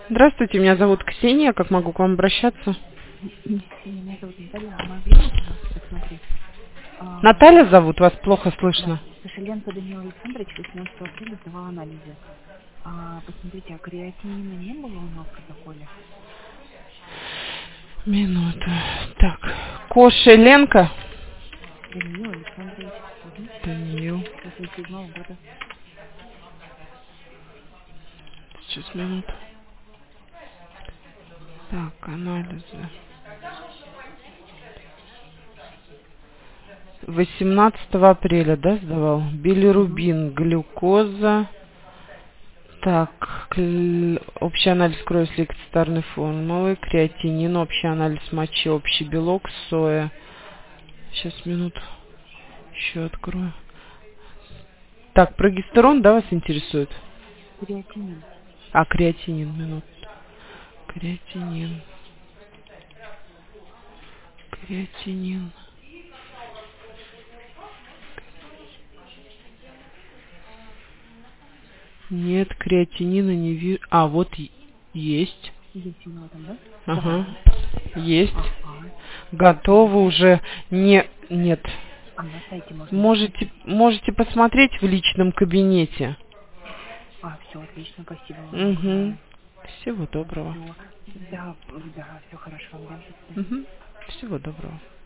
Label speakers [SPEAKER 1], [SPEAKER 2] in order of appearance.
[SPEAKER 1] Здравствуйте, меня зовут Ксения. Как могу к вам обращаться?
[SPEAKER 2] Меня зовут Наталья, а могли бы, пожалуйста, посмотреть?
[SPEAKER 1] Наталья зовут, вас плохо
[SPEAKER 2] Да,
[SPEAKER 1] слышно.
[SPEAKER 2] Кошеленко Данила Александрович 18 апреля сдавал анализы. Посмотрите, а креатинина не было у него в протоколе?
[SPEAKER 1] Минуту. Так, Кошеленко.
[SPEAKER 2] Даниил Александрович. Угу.
[SPEAKER 1] Даниил.
[SPEAKER 2] 87 года.
[SPEAKER 1] Сейчас, минуту. Так, анализы. 18 апреля, да, сдавал?
[SPEAKER 2] Угу.
[SPEAKER 1] Билирубин, глюкоза. Так, общий анализ крови с лейкоцитарной формулой, креатинин, общий анализ мочи, общий белок, соя. Сейчас, минуту. Еще открою. Так, прогестерон, да, вас интересует?
[SPEAKER 2] Креатинин.
[SPEAKER 1] А, креатинин, минут. Креатинин. Креатинин. Нет, креатинина не вижу. А, вот есть.
[SPEAKER 2] Есть у него там, да?
[SPEAKER 1] Ага.
[SPEAKER 2] Сдавали?
[SPEAKER 1] Есть.
[SPEAKER 2] Ага.
[SPEAKER 1] Готово уже. Не, нет.
[SPEAKER 2] А на сайте можно искать?
[SPEAKER 1] Можете посмотреть в личном кабинете.
[SPEAKER 2] Все, отлично, спасибо вам
[SPEAKER 1] Угу.
[SPEAKER 2] огромное.
[SPEAKER 1] Всего доброго.
[SPEAKER 2] Все. Да, да, все хорошо, да, до свидания.
[SPEAKER 1] Угу. Всего доброго.